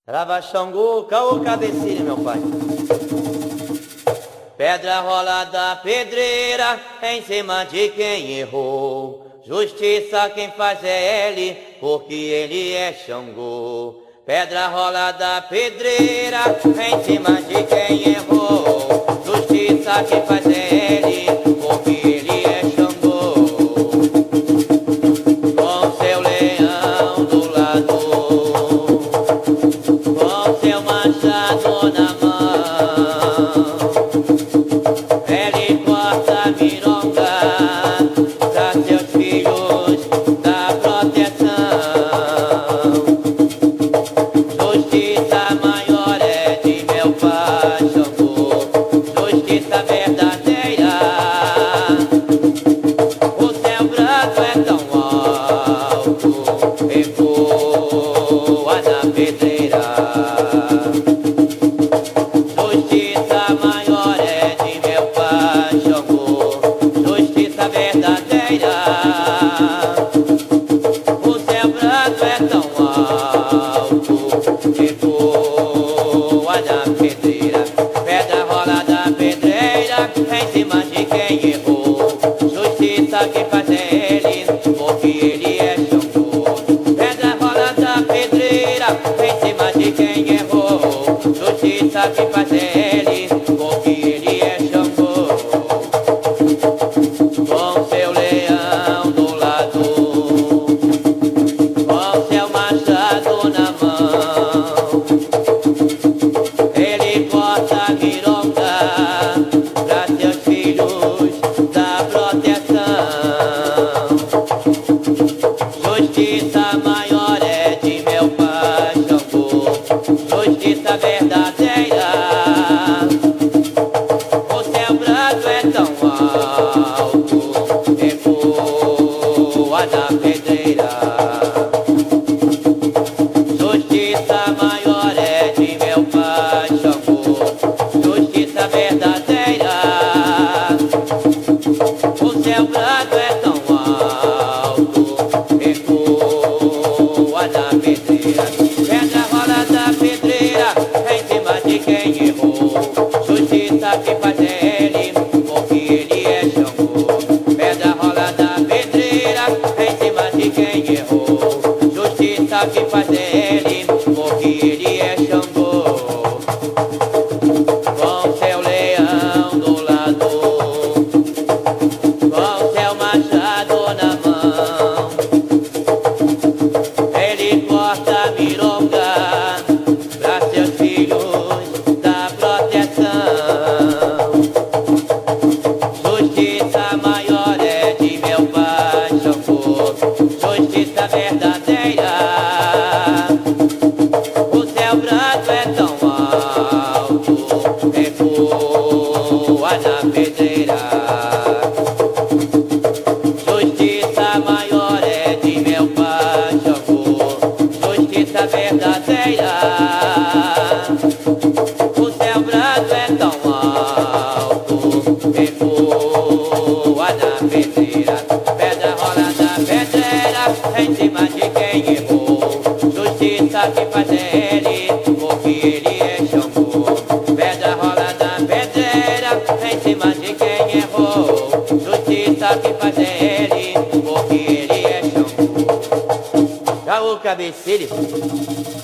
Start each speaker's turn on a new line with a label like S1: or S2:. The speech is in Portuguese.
S1: Trava Xangô, caô cabecilha, meu pai. Pedra rola da pedreira em cima de quem errou. Justiça quem faz é ele, porque ele é Xangô. Pedra rola da pedreira em cima de quem errou. Justiça quem faz é ele, porque ele é Xangô. Com seu leão do lado, com seu machado na mão, ele corta a mironga pra seus filhos dar proteção. Justiça maior é de meu pai Xangô, justiça verdadeira. O céu branco é tão alto, ecoa na pedreira. Justiça maior é de meu pai Xangô, justiça verdadeira. O céu branco é tão alto, ecoa na pedreira. Pedra rola da pedreira em cima de quem errou. Justiça quem faz é ele, porque ele é Xangô. Pedra rola da pedreira em cima de quem errou. Justiça quem faz é ele, porque ele é Xangô. Com seu leão do lado, com seu machado na mão, ele corta a mironga pra seus filhos dar proteção. Justiça maior é de meu pai Xangô, justiça verdadeira. O céu branco é tão alto, ecoa na pedreira. Justiça maior é de meu pai Xangô, justiça verdadeira. O céu branco é tão alto, ecoa na pedreira. Pedra rola da pedreira em cima de quem errou. Justiça que faz é ele, porque ele é Xangô. Pedra rola da pedreira em cima de quem errou. Justiça que faz é ele, porque ele é Xangô. Com seu leão do lado, com seu machado na mão, ele corta a mironga pra seus filhos dar proteção. Justiça maior é de meu pai Xangô, justiça verdadeira. O céu branco é tão alto, ecoa na pedreira. Justiça maior é de meu pai Xangô, justiça verdadeira. O céu branco é tão alto, ecoa na pedreira. Pedra rola da pedreira em cima de quem errou. Justiça que faz é ele, porque ele é Xangô. Pedra rola da pedreira em cima de quem errou. Justiça que faz é ele, porque ele é Xangô. Caô cabecilha.